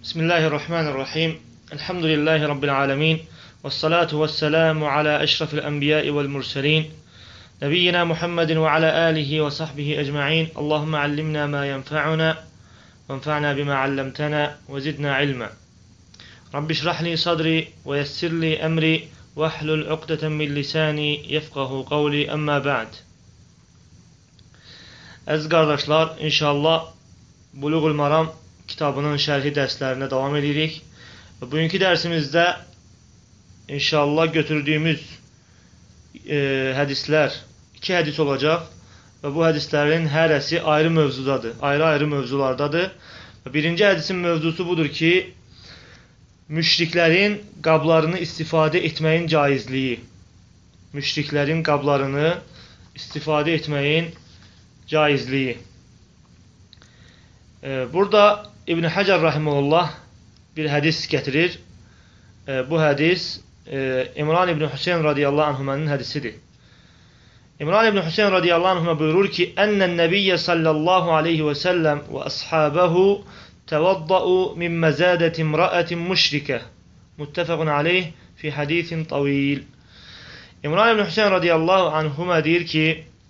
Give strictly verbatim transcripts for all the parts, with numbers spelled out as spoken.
Bismillahirrahmanirrahim. Elhamdülillahi Rabbil alemin. Vessalatu vesselamu ala eşrafil enbiya'i vel murselin. Nebiyyina Muhammedin ve ala alihi ve sahbihi ecma'in. Allahümme allimna ma yenfa'una. Venfa'na bima allamtana ve zidna ilma. Rabbi şrahli sadri ve yessirli emri. Ve ahlul uqdeten min lisani yefqahu qavli emma ba'd. Əziz qardaşlar, inşallah Buluğul Maram kitabının şərhi dərslərinə davam edirik. Bugünkü dərsimizdə inşallah götürdüyümüz e, hədislər iki hədis olacaq və bu hədislərin hərəsi ayrı mövzudadır, ayrı-ayrı mövzulardadır. Birinci hədisin mövzusu budur ki, müşriklərin qablarını istifadə etməyin caizliyi. Müşriklərin qablarını istifadə etməyin caizliyi. E, burada İbn Hacer rahimehullah bir hədis gətirir. E, bu hədis e, İmran ibn Hüseyin radiyallahu anhumanın hədisidir. İmran ibn Hüseyin radiyallahu anhuma buyurur ki, Ənnən nəbiyyə sallallahu aleyhi və səlləm və əshabəhu tevadda'u min məzədəti imra'ətin müşrikə. Muttefəqun aleyh fi hadisin tavil. İmran ibn Hüseyin radiyallahu anhuma deyir ki,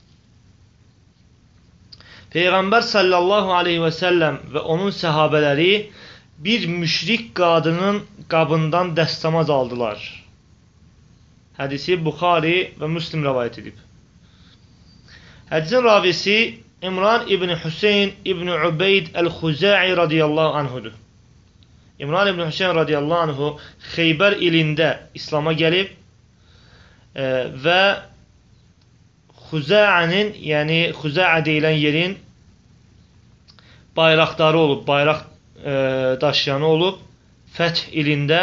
Peyğəmbər sallallahu aleyhi və səlləm və onun səhabələri bir müşrik qadının qabından dəstəmaz aldılar. Hədisi Buxari və Müslim rəvayət edib. Hədisin ravisi İmran ibn Hüseyin ibn Ubeyd el-Xuzai radiyallahu anhudur. İmran ibn Hüseyin radiyallahu anhu Xeybər ilində İslam'a gəlib e, və Xuza'nın, yəni Xuza'a deyilən yerin bayraqdarı olub, bayraq e, daşıyanı olub Fəth ilində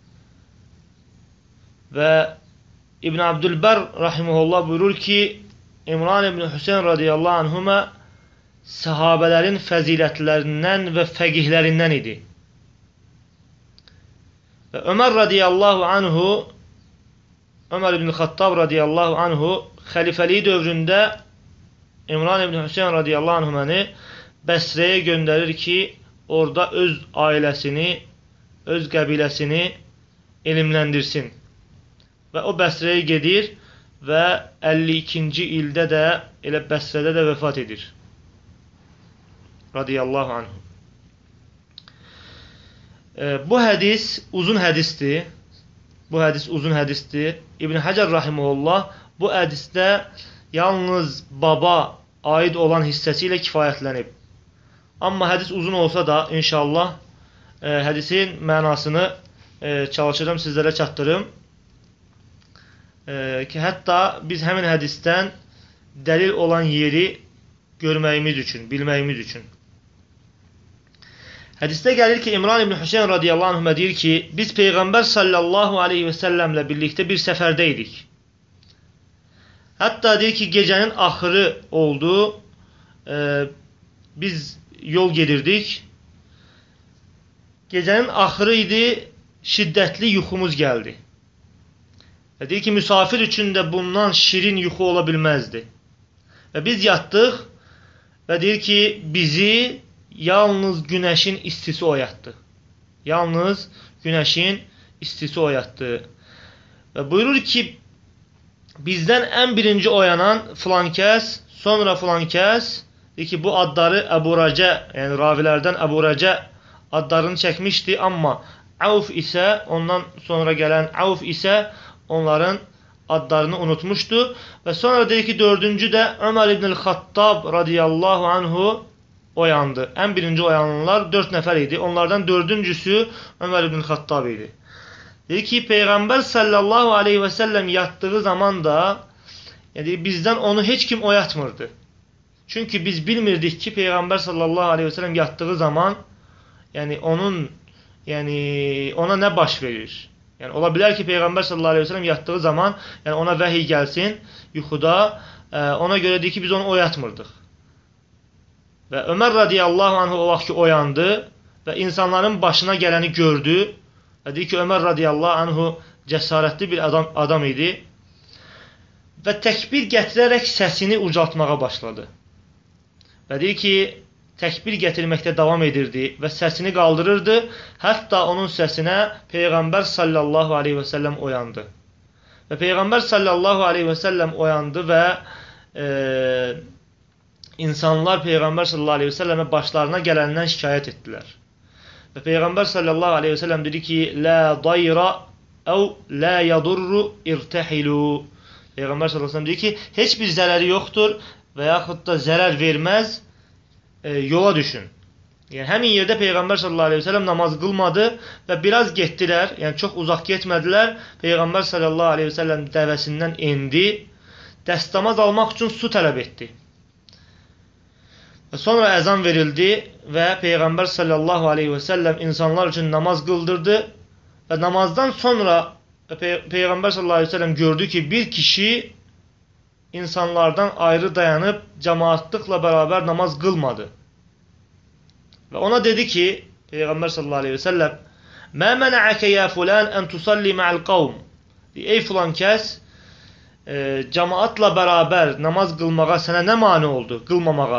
və İbn Abdülbər rahimehullah buyurur ki, İmran ibn Hüseyin radiyallahu anhuma səhabələrin fəzilətlərindən və fəqihlərindən idi. Və Ömər radiyallahu anhu Ömər ibn Xattab radiyallahu anhu xəlifəliyi dövründə İmran ibn Hüseyin radiyallahu anhumanı Bəsrəyə göndərir ki, orada öz ailəsini, öz qəbiləsini elmləndirsin. Və o Bəsrəyə gedir və əlli ikinci ildə də elə Bəsrədə də vəfat edir. Radiyallahu anhu. E, bu hədis uzun hədisdir. Bu hədis uzun hədisdir. İbn Hacer rahimehullah bu hədisdə yalnız baba aid olan hissəsi ilə kifayətlənib. Amma hədis uzun olsa da inşallah e, hədisin mənasını e, çalışacağım sizlərə çatdırım. E, ki hətta biz həmin hədisdən dəlil olan yeri görməyimiz üçün, bilməyimiz üçün. Hədisdə gəlir ki, İmran ibn Hüseyin radiyallahu anhuma deyir ki, biz Peyğəmbər sallallahu aleyhi və səlləmlə birlikdə bir səfərdə idik. Hətta deyir ki, gecənin axırı oldu, e, biz yol gedirdik. Gecənin axırı idi, şiddətli yuxumuz gəldi. Və deyir ki, müsafir üçün də bundan şirin yuxu ola bilməzdi. Və biz yatdıq və deyir ki, bizi yalnız günəşin istisi oyatdı. Yalnız günəşin istisi oyatdı. Və buyurur ki, bizdən ən birinci oyanan filan kəs, sonra filan kəs, deyir ki, bu adları Əbu Rəcə, yəni ravilərdən Əbu Rəcə adlarını çəkmişdi, amma Avf isə, ondan sonra gələn Avf isə onların adlarını unutmuşdu. Və sonra deyir ki, dördüncü də Ömər ibn Xattab radiyallahu anhu oyandı. Ən birinci oyananlar dörd nəfər idi. Onlardan dördüncüsü Ömər ibn Xattab idi. Deyir ki, Peyğəmbər sallallahu aleyhi və səlləm yatdığı zaman da yəni, bizdən onu heç kim oyatmırdı. Çünki biz bilmirdik ki, Peyğəmbər sallallahu aleyhi və səlləm yatdığı zaman yəni, onun, yəni, ona nə baş verir? Yəni, ola bilər ki, Peyğəmbər sallallahu aleyhi və səlləm yatdığı zaman yəni, ona vəhiy gəlsin yuxuda, ə, ona görə deyir ki, biz onu oyatmırdıq. Və Ömər radiyallahu anhu o vaxt ki, oyandı və insanların başına gələni gördü və deyir ki, Ömər radiyallahu anhu cəsarətli bir adam, adam idi və təkbir gətirərək səsini ucaltmağa başladı. Və deyir ki, təkbir gətirməkdə davam edirdi və səsini qaldırırdı. Hətta onun səsinə Peyğəmbər sallallahu aleyhi və səlləm oyandı. Və Peyğəmbər sallallahu aleyhi və səlləm oyandı və e, insanlar Peyğəmbər sallallahu aleyhi və səlləmə başlarına gələndən şikayət etdilər. Və Peyğəmbər sallallahu aleyhi və səlləm dedi ki, Lə dayra əv lə yadurru irtəhilu. Peyğəmbər sallallahu aleyhi və səlləm dedi ki, heç bir zərəri yoxdur və yaxud da zərər verməz, e, yola düşün. Yəni həmin yerdə Peyğəmbər sallallahu aleyhi və səlləm namaz qılmadı və biraz getdilər, yəni çox uzaq getmədilər. Peyğəmbər sallallahu aleyhi və səlləm dəvəsindən endi, dəstəmaz almaq üçün su tələb etdi. Və sonra əzan verildi və Peyğəmbər sallallahu aleyhi və səlləm insanlar üçün namaz qıldırdı və namazdan sonra Pey Peyğəmbər sallallahu aleyhi və səlləm gördü ki, bir kişi insanlardan ayrı dayanıb cəmaatlıqla bərabər namaz qılmadı. Və ona dedi ki, Peyğəmbər sallallahu aleyhi və səlləm, Mə mənəəkə yə fulən ən tusalli mə'l qavm. Ey filan kəs, e, cəmaatla bərabər namaz qılmağa sənə nə mane oldu? Qılmamağa.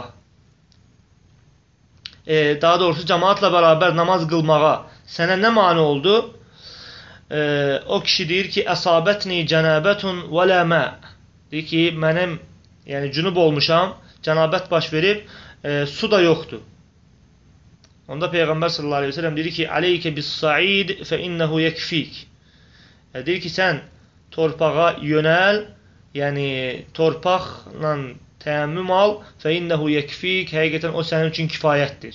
E, daha doğrusu cəmaatla bərabər namaz qılmağa sənə nə mane oldu? E, o kişi deyir ki, Əsabətni cənabətun və lə mə. Deyir ki, mənim yəni cünub olmuşam, cənabət baş verib, e, su da yoxdur. Onda Peyğəmbər sallallahu aleyhi və səlləm deyir ki, Aleykə bis-said fə innəhu yəkfik. Yəni, deyir ki, sən torpağa yönəl, yəni torpaqla təyəmmüm al, fə innəhu yəkfik, həqiqətən o sənin üçün kifayətdir.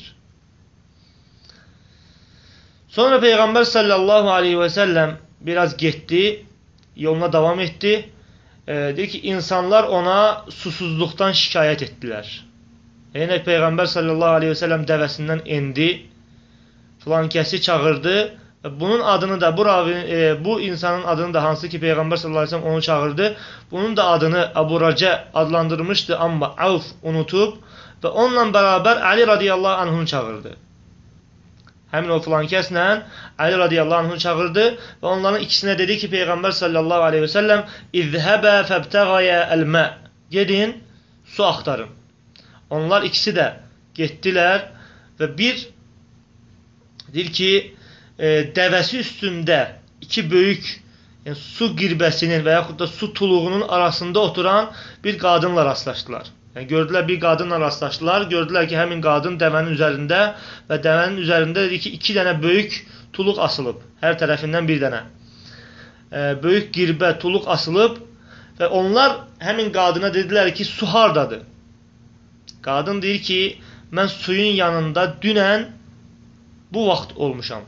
Sonra Peyğəmbər sallallahu aleyhi və səlləm biraz getdi, yoluna davam etdi. E, deyir ki, insanlar ona susuzluqdan şikayət etdilər. Yəni Peyğəmbər sallallahu aleyhi və səlləm dəvəsindən endi, filan kəsi çağırdı və bunun adını da, bu, e, bu insanın adını da hansı ki Peyğəmbər sallallahu aleyhi və səlləm onu çağırdı, bunun da adını Əbu Rəcə adlandırmışdı, amma Avf unutub və onunla bərabər Əli radiyallahu anhunu çağırdı. Həmin o filan kəslə Əli radiyallahu anhunu çağırdı və onların ikisinə dedi ki, Peyğəmbər sallallahu aleyhi və səlləm İzhəbə fəbtəğəyə əl-mə. Gedin, su axtarın. Onlar ikisi də getdilər və bir deyir ki, e, dəvəsi üstündə iki böyük yəni, su qirbəsinin və yaxud da su tuluğunun arasında oturan bir qadınla rastlaşdılar. Yəni, gördülər bir qadınla rastlaşdılar, gördülər ki, həmin qadın dəvənin üzərində və dəvənin üzərində dedi ki, iki dənə böyük tuluq asılıb, hər tərəfindən bir dənə. E, böyük qirbə tuluq asılıb və onlar həmin qadına dedilər ki, su hardadır? Qadın deyir ki, mən suyun yanında dünən bu vaxt olmuşam.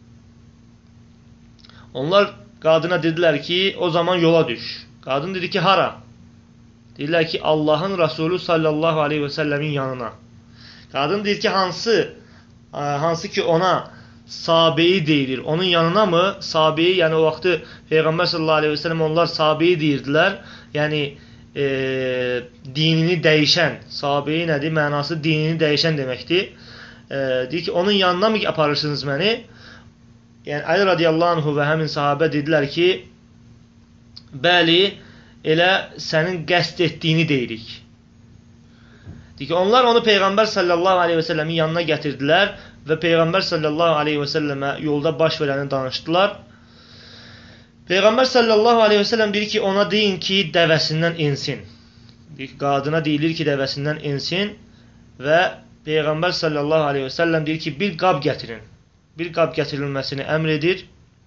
Onlar qadına dedilər ki, o zaman yola düş. Qadın dedi ki, hara? Deyirlər ki, Allahın Rasulü sallallahu aleyhi və səlləmin yanına. Qadın deyir ki, hansı, hansı ki ona sahabeyi deyilir, onun yanına mı? Sahabeyi, yəni o vaxtı Peyğəmbər sallallahu aleyhi və səlləm onlar sahabeyi deyirdilər. Yəni, E, dinini dəyişən, sahabeyi nədir? Mənası dinini dəyişən deməkdir. E, deyir ki, onun yanına mı aparırsınız məni? Yəni, Əli radiyallahu anhu və həmin sahabə dedilər ki, bəli, elə sənin qəsd etdiyini deyirik. Deyir ki, onlar onu Peyğəmbər sallallahu aleyhi və səlləmin yanına gətirdilər və Peyğəmbər sallallahu aleyhi və səlləmə yolda baş verəni danışdılar. Peyğəmbər sallallahu aleyhi və səlləm deyir ki, ona deyin ki, dəvəsindən insin. Deyir ki, qadına deyilir ki, dəvəsindən insin və Peyğəmbər sallallahu aleyhi və səlləm deyir ki, bir qab gətirin. Bir qab gətirilməsini əmr edir.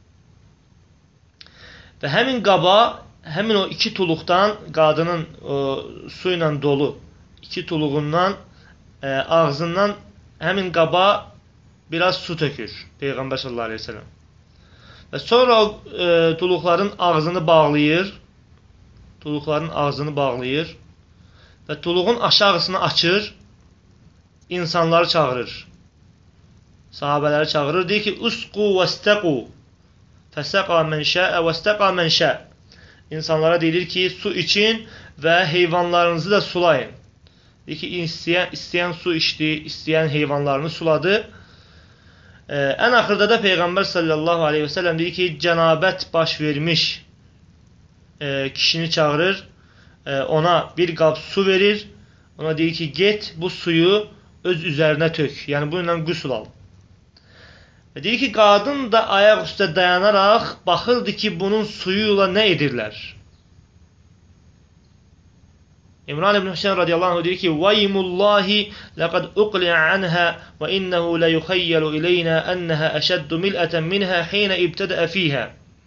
Və həmin qaba, həmin o iki tuluqdan, qadının o, su ilə dolu iki tuluğundan, e, ağzından həmin qaba biraz su tökür Peyğəmbər sallallahu aleyhi və səlləm. Və sonra o e, tuluqların ağzını bağlayır, tuluqların ağzını bağlayır və tuluğun aşağısını açır, insanları çağırır. Sahabələri çağırır, deyir ki, Usqu və istəqu fəsəqa mən şəə və istəqa mən şə. İnsanlara deyilir ki, su için və heyvanlarınızı da sulayın. Deyir ki, istəyən, istəyən su içdi, istəyən heyvanlarını suladı. Ee, ən axırda da Peyğəmbər sallallahu aleyhi və səlləm deyir ki, cənabət baş vermiş e, kişini çağırır, e, ona bir qab su verir, ona deyir ki, get bu suyu öz üzərinə tök. Yəni bununla qüsl al. Və deyir ki, qadın da ayaq üstə dayanaraq baxırdı ki, bunun suyuyla nə edirlər? İmran ibn Hüseyin radiyallahu anh deyir ki, وَيْمُ لَقَدْ أُقْلِعَ عَنْهَا وَإِنَّهُ لَيُخَيَّلُ إِلَيْنَا أَنَّهَا أَشَدُّ مِلْأَةً مِنْهَا حِينَ اِبْتَدَأَ ف۪يهَا.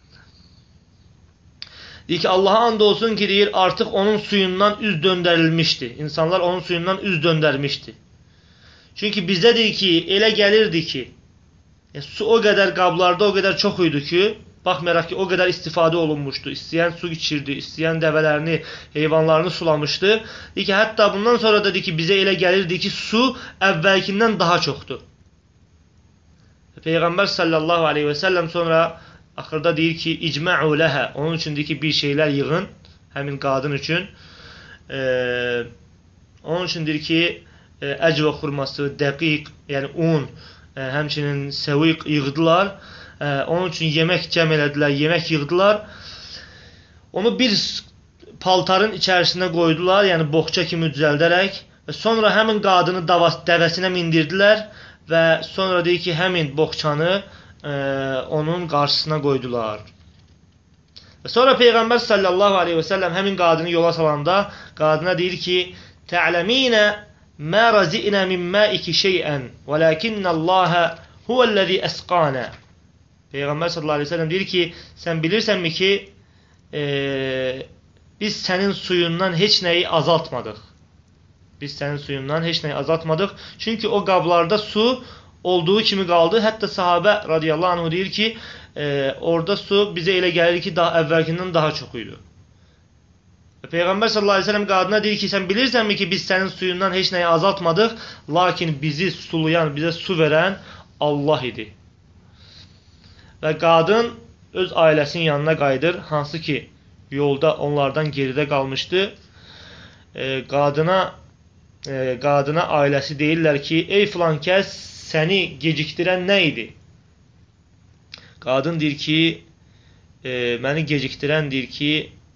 Deyir ki, Allah'a and olsun ki, deyir, artıq onun suyundan üz döndərilmişdi. İnsanlar onun suyundan üz döndərmişdi. Çünki bizdə deyir ki, elə gəlirdi ki, e, su o qədər qablarda o qədər çox idi ki, baxmayaraq ki, o qədər istifadə olunmuşdu. İstəyən su içirdi, istəyən dəvələrini, heyvanlarını sulamışdı. Deyir ki, hətta bundan sonra da deyir ki, bizə elə gəlirdi ki, su əvvəlkindən daha çoxdur. Peyğəmbər sallallahu aleyhi və səlləm sonra axırda deyir ki, icma'u ləhə. Onun üçün deyir ki, bir şeylər yığın, həmin qadın üçün. Ee, onun üçün deyir ki, e, əcvə xurması, dəqiq, yəni un, e, həmçinin səviq yığdılar. E, onun üçün yemək cəm elədilər, yemək yığdılar. Onu bir paltarın içərisində qoydular, yəni boğça kimi düzəldərək. Və sonra həmin qadını davas, dəvəsinə mindirdilər və sonra deyir ki, həmin boğçanı e, onun qarşısına qoydular. Və sonra Peyğəmbər sallallahu aleyhi və səlləm həmin qadını yola salanda qadına deyir ki, tə'ləminə mə razi'nə min məiki şeyən və ləkinnəlləhə huvəl-ləzi əsqanə. Peyğəmbər sallallahu aleyhi və səlləm deyir ki, sən bilirsənmi ki, e, biz sənin suyundan heç nəyi azaltmadıq. Biz sənin suyundan heç nəyi azaltmadıq. Çünki o qablarda su olduğu kimi qaldı. Hətta sahabə radiyallahu anh deyir ki, e, orada su bizə elə gəlir ki, daha əvvəlkindən daha çox idi. Peyğəmbər sallallahu aleyhi ve sellem qadına deyir ki, sən bilirsənmi ki, biz sənin suyundan heç nəyi azaltmadıq, lakin bizi sulayan, bizə su verən Allah idi. Və qadın öz ailəsinin yanına qayıdır, hansı ki, yolda onlardan geridə qalmışdı. E, qadına e, qadına ailəsi deyirlər ki, ey filan kəs, səni gecikdirən nə idi? Qadın deyir ki, e, məni gecikdirən deyir ki,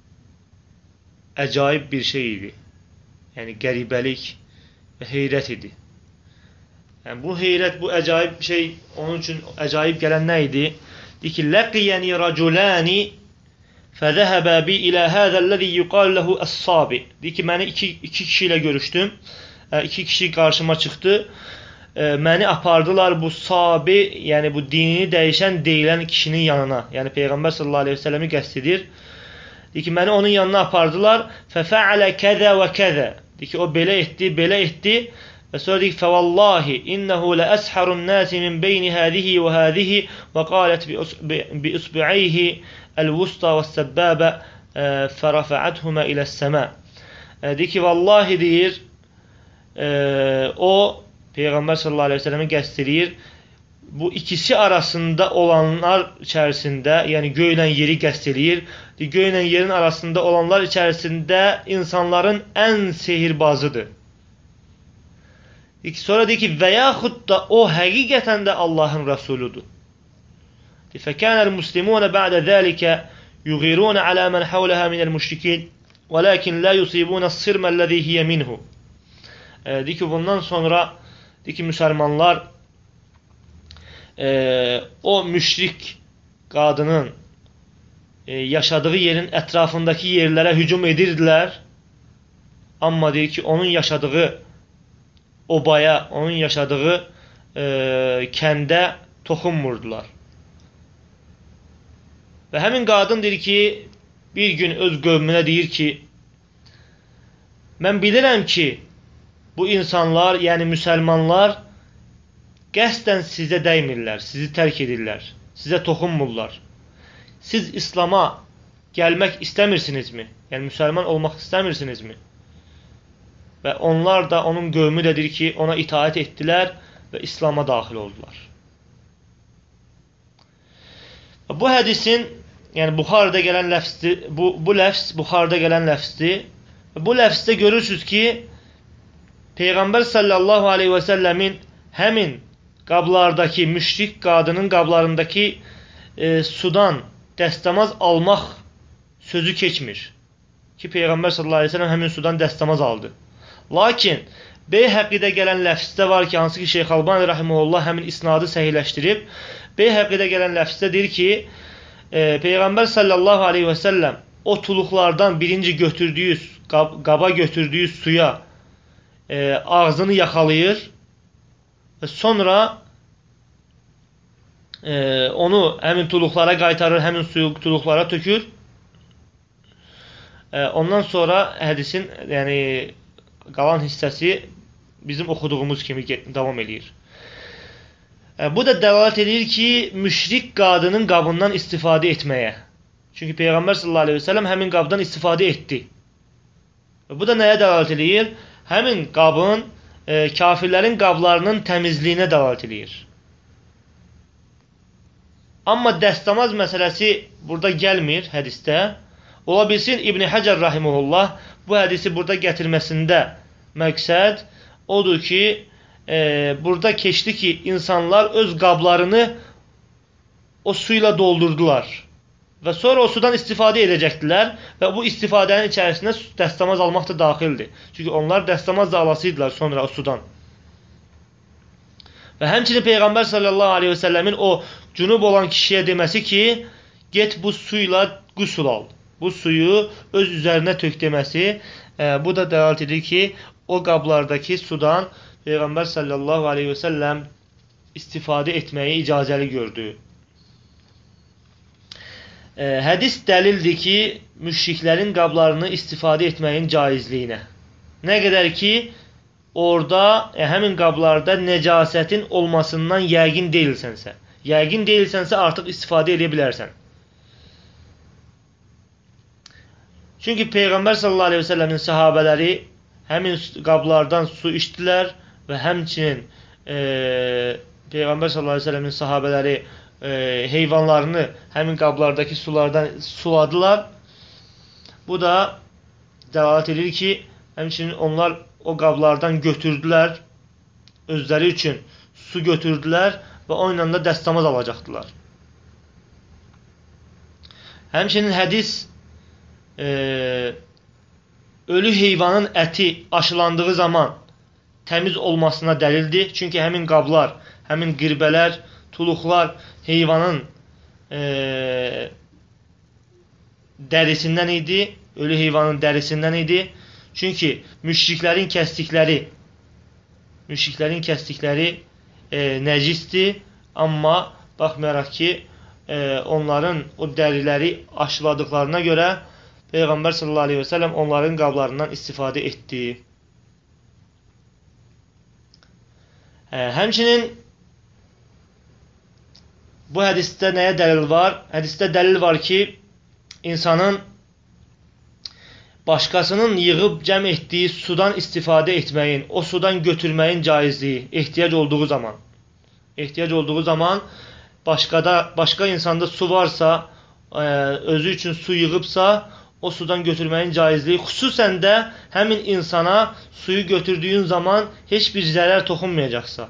əcaib bir şey idi. Yəni qəribəlik və heyrət idi. Yəni bu heyrət, bu əcaib şey onun üçün əcaib gələn nə idi? Deyir ki, ləqiyəni raculani fəzəhəbə bi ilə həzəlləzi yuqal ləhu əs-sabi. Deyir ki, məni iki, iki kişi ilə görüşdüm. İki kişi qarşıma çıxdı. Məni apardılar bu sabi, yəni bu dinini dəyişən deyilən kişinin yanına. Yəni Peyğəmbər sallallahu aleyhi ve sellem'i qəsd edir. Deyir ki, məni onun yanına apardılar. Fəfə'alə kəzə və kəzə. Deyir ki, o belə etdi, belə etdi. Və sonra deyir ki, fəvallahi innəhu lə əsharun nəsi min beyni həzihi və həzihi və qalət bi usbi'ayhi əl-vusta və səbbəbə fərafə'əthumə iləs-səmə. Deyir ki, vallahi deyir, o Peyğəmbər sallallahu aleyhi ve sellem'i qəsd edir. Bu ikisi arasında olanlar içərisində, yəni göylə yeri qəsd edir. Göylə yerin arasında olanlar içərisində insanların ən sehirbazıdır. Sonra deyir ki, və yaxud da o həqiqətən də Allahın Rəsuludur. Fəkənəl muslimunə bə'də zəlikə yuğirunə alə mən havləhə minəl müşrikin və ləkin lə yusibunə sirməlləzi hiyə minhu. Deyir ki, bundan sonra deyir ki, müsəlmanlar e, o müşrik qadının e, yaşadığı yerin ətrafındakı yerlərə hücum edirdilər. Amma deyir ki, onun yaşadığı obaya, onun yaşadığı e, kəndə toxunmurdular. Və həmin qadın deyir ki, bir gün öz qövmünə deyir ki, mən bilirəm ki, bu insanlar, yəni müsəlmanlar qəsdən sizə dəymirlər, sizi tərk edirlər, sizə toxunmurlar. Siz İslama gəlmək istəmirsinizmi? Yəni müsəlman olmaq istəmirsinizmi? Və onlar da, onun qövmü də deyir ki, ona itaət etdilər və İslama daxil oldular. Bu hədisin, yəni Buxarıda gələn ləfsdir, bu, bu ləfs Buxarıda gələn ləfsdir. Bu ləfsdə görürsünüz ki, Peyğəmbər sallallahu aleyhi və səlləmin həmin qablardakı, müşrik qadının qablarındakı e, sudan dəstəmaz almaq sözü keçmir. Ki, Peyğəmbər sallallahu aleyhi və səlləm həmin sudan dəstəmaz aldı. Lakin Beyhəqidə gələn ləfzdə var ki, hansı ki Şeyx Albani rahimehullah həmin isnadı səhihləşdirib. Beyhəqidə gələn ləfzdə deyir ki, e, Peyğəmbər sallallahu aleyhi və səlləm o tuluqlardan birinci götürdüyü, qab, qaba götürdüyü suya e, ağzını yaxalayır və sonra e, onu həmin tuluqlara qaytarır, həmin suyu tuluqlara tökür. E, ondan sonra hədisin yəni qalan hissəsi bizim oxuduğumuz kimi davam edir. E, bu da dəlalət edir ki, müşrik qadının qabından istifadə etməyə. Çünki Peyğəmbər sallallahu aleyhi və səlləm həmin qabdan istifadə etdi. E, bu da nəyə dəlalət edir? Həmin qabın e, kafirlərin qablarının təmizliyinə dəlalət edir. Amma dəstəmaz məsələsi burada gəlmir hədisdə. Ola bilsin İbn Həcər rahimehullah bu hədisi burada gətirməsində məqsəd odur ki, e, burada keçdi ki, insanlar öz qablarını o suyla doldurdular və sonra o sudan istifadə edəcəkdilər və bu istifadənin içərisində dəstəmaz almaq da daxildir. Çünki onlar dəstəmaz da alasıydılar sonra o sudan. Və həmçinin Peyğəmbər sallallahu aleyhi və səlləmin o cünub olan kişiyə deməsi ki, get bu suyla qüsul al. Bu suyu öz üzərinə tök deməsi, e, bu da dəlalət edir ki, o qablardakı sudan Peyğəmbər sallallahu aleyhi və səlləm istifadə etməyi icazəli gördü. E, hədis dəlildir ki, müşriklərin qablarını istifadə etməyin caizliyinə. Nə qədər ki, orada, e, həmin qablarda nəcasətin olmasından yəqin deyilsənsə, yəqin deyilsənsə artıq istifadə edə bilərsən. Çünki Peyğəmbər sallallahu aleyhi və səlləmin sahabələri həmin qablardan su içdilər və həmçinin e, Peyğəmbər sallallahu aleyhi və səlləmin sahabələri e, heyvanlarını həmin qablardakı sulardan suladılar. Bu da dəlalət edir ki, həmçinin onlar o qablardan götürdülər, özləri üçün su götürdülər və o ilə də dəstəmaz alacaqdılar. Həmçinin hədis e, ölü heyvanın əti aşılandığı zaman təmiz olmasına dəlildir. Çünki həmin qablar, həmin qirbələr, tuluqlar heyvanın e, dərisindən idi, ölü heyvanın dərisindən idi. Çünki müşriklərin kəsdikləri, müşriklərin kəsdikləri e, nəcisdir, amma baxmayaraq ki, e, onların o dəriləri aşıladıqlarına görə Peyğəmbər sallallahu aleyhi və səlləm onların qablarından istifadə etdi. Hə, həmçinin bu hədisdə nəyə dəlil var? Hədisdə dəlil var ki, insanın başqasının yığıb cəm etdiyi sudan istifadə etməyin, o sudan götürməyin caizliyi, ehtiyac olduğu zaman. Ehtiyac olduğu zaman başqada, başqa insanda su varsa, özü üçün su yığıbsa, o sudan götürməyin caizliyi, xüsusən də həmin insana suyu götürdüyün zaman heç bir zərər toxunmayacaqsa.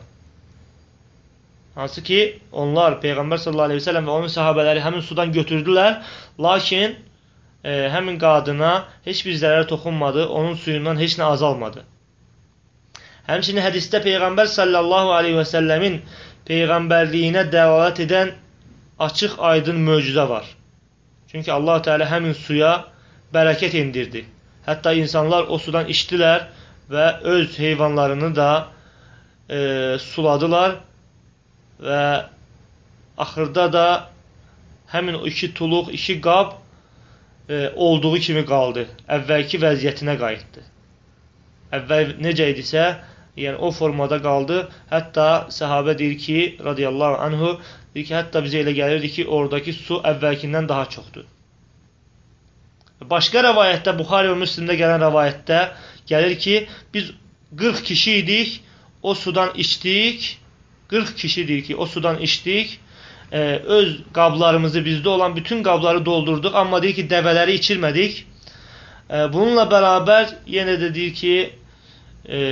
Hansı ki, onlar Peyğəmbər sallallahu aleyhi və səlləm və onun sahabələri həmin sudan götürdülər, lakin e, həmin qadına heç bir zərər toxunmadı, onun suyundan heç nə azalmadı. Həmçinin hədisdə Peyğəmbər sallallahu aleyhi və səlləmin Peyğəmbərliyinə dəlalət edən açıq aydın möcüzə var. Çünki Allah Teala həmin suya bərəkət indirdi. Hətta insanlar o sudan içdilər və öz heyvanlarını da e, suladılar və axırda da həmin o iki tuluq, iki qab e, olduğu kimi qaldı. Əvvəlki vəziyyətinə qayıtdı. Əvvəl necə idisə, yəni o formada qaldı. Hətta səhabə deyir ki, radiyallahu anhu, deyir ki, hətta bizə elə gəlirdi ki, oradakı su əvvəlkindən daha çoxdur. Başqa rəvayətdə, Buxari və Müslimdə gələn rəvayətdə gəlir ki, biz qırx kişi idik, o sudan içdik, qırx kişi deyir ki, o sudan içdik, e, öz qablarımızı, bizdə olan bütün qabları doldurduq, amma deyir ki, dəvələri içirmədik. E, bununla bərabər yenə də deyir ki, e,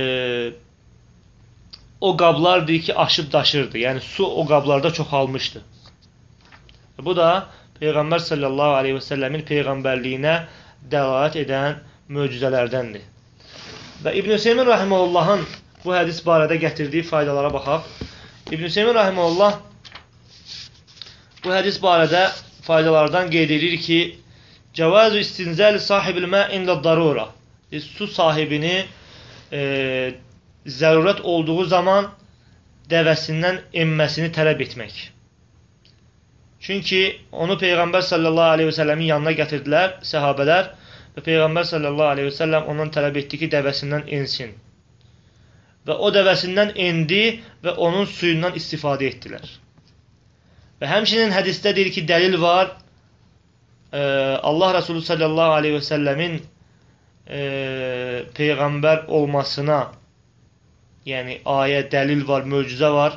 o qablar deyir ki, aşıb daşırdı. Yəni, su o qablarda çoxalmışdı. E, bu da Peyğəmbər sallallahu aleyhi və səlləmin Peyğəmbərliyinə dəlalət edən möcüzələrdəndir. Və İbn Hüseymin rahimehullahın bu hədis barədə gətirdiyi faydalara baxaq. İbn Hüseymin rahimehullah bu hədis barədə faydalardan qeyd edir ki, Cəvazu istinzəl sahibil mə ində darura. Su sahibini e, zərurət olduğu zaman dəvəsindən enməsini tələb etmək. Çünki onu Peyğəmbər sallallahu aleyhi və səlləmin yanına gətirdilər səhabələr və Peyğəmbər sallallahu aleyhi və səlləm ondan tələb etdi ki, dəvəsindən ensin. Və o dəvəsindən endi və onun suyundan istifadə etdilər. Və həmçinin hədisdə deyir ki, dəlil var, e, Allah Resulü sallallahu aleyhi və səlləmin e, Peyğəmbər olmasına, yəni ayə, dəlil var, möcüzə var.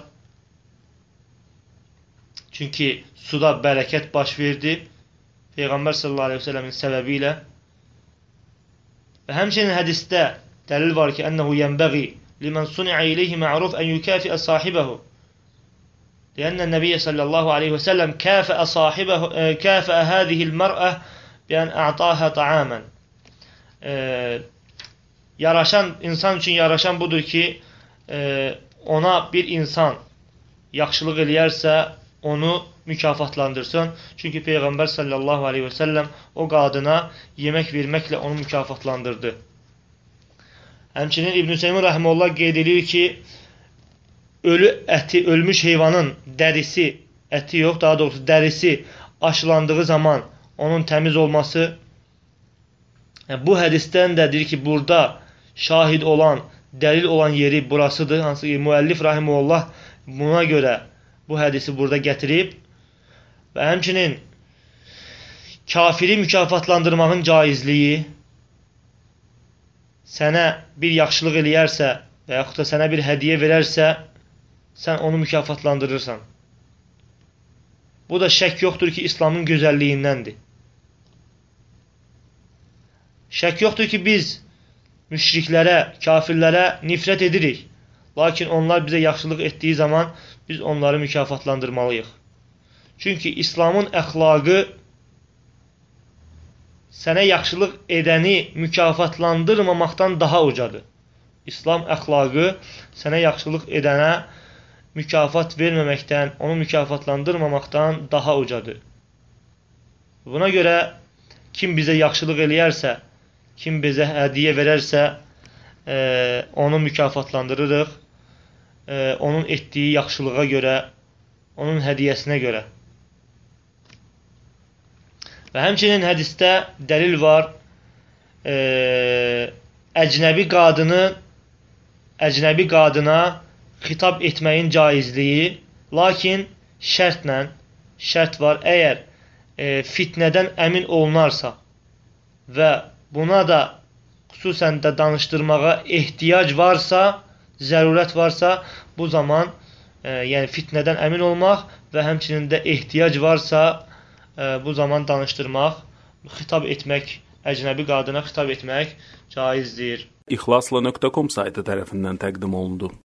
Çünki suda bərəkət baş verdi Peyğəmbər sallallahu aleyhi və səlləmin səbəbi ilə. Və həmçinin hədisdə dəlil var ki, ənəhu yənbəği limən suni'a ileyhi ma'ruf ən yukafi'a sahibəhu. Liyənə Nəbiyyə sallallahu aleyhi və səlləm kafəə sahibəhu, kafəə hədihil mər'ə biyən a'tahə ta'amən. Yaraşan, insan üçün yaraşan budur ki, ona bir insan yaxşılıq eləyərsə, onu mükafatlandırsın. Çünki Peyğəmbər sallallahu aleyhi və səlləm o qadına yemək verməklə onu mükafatlandırdı. Həmçinin İbn Hüseymin rahimehullah qeyd edir ki, ölü əti, ölmüş heyvanın dərisi, əti yox, daha doğrusu dərisi aşılandığı zaman onun təmiz olması. Bu hədisdən də deyir ki, burada şahid olan, dəlil olan yeri burasıdır. Hansı ki, müəllif rahimehullah buna görə bu hədisi burada gətirib. Və həmçinin kafiri mükafatlandırmağın caizliyi, sənə bir yaxşılıq eləyərsə və yaxud da sənə bir hədiyyə verərsə, sən onu mükafatlandırırsan. Bu da şək yoxdur ki, İslamın gözəlliyindəndir. Şək yoxdur ki, biz müşriklərə, kafirlərə nifrət edirik. Lakin onlar bizə yaxşılıq etdiyi zaman biz onları mükafatlandırmalıyıq. Çünki İslamın əxlaqı sənə yaxşılıq edəni mükafatlandırmamaqdan daha ucadır. İslam əxlaqı sənə yaxşılıq edənə mükafat verməməkdən, onu mükafatlandırmamaqdan daha ucadır. Buna görə kim bizə yaxşılıq eləyərsə, kim bizə hədiyyə verərsə, e, onu mükafatlandırırıq. E, onun etdiyi yaxşılığa görə, onun hədiyyəsinə görə. Və həmçinin hədisdə dəlil var, e, əcnəbi qadını, əcnəbi qadına xitab etməyin caizliyi, lakin şərtlə, şərt var, əgər e, fitnədən əmin olunarsa və buna da xüsusən də danışdırmağa ehtiyac varsa, zərurət varsa, bu zaman e, yəni fitnədən əmin olmaq və həmçinin də ehtiyac varsa, e, bu zaman danışdırmaq, xitab etmək, əcnəbi qadına xitab etmək caizdir. İxlasla nöqtə com saytı tərəfindən təqdim olundu.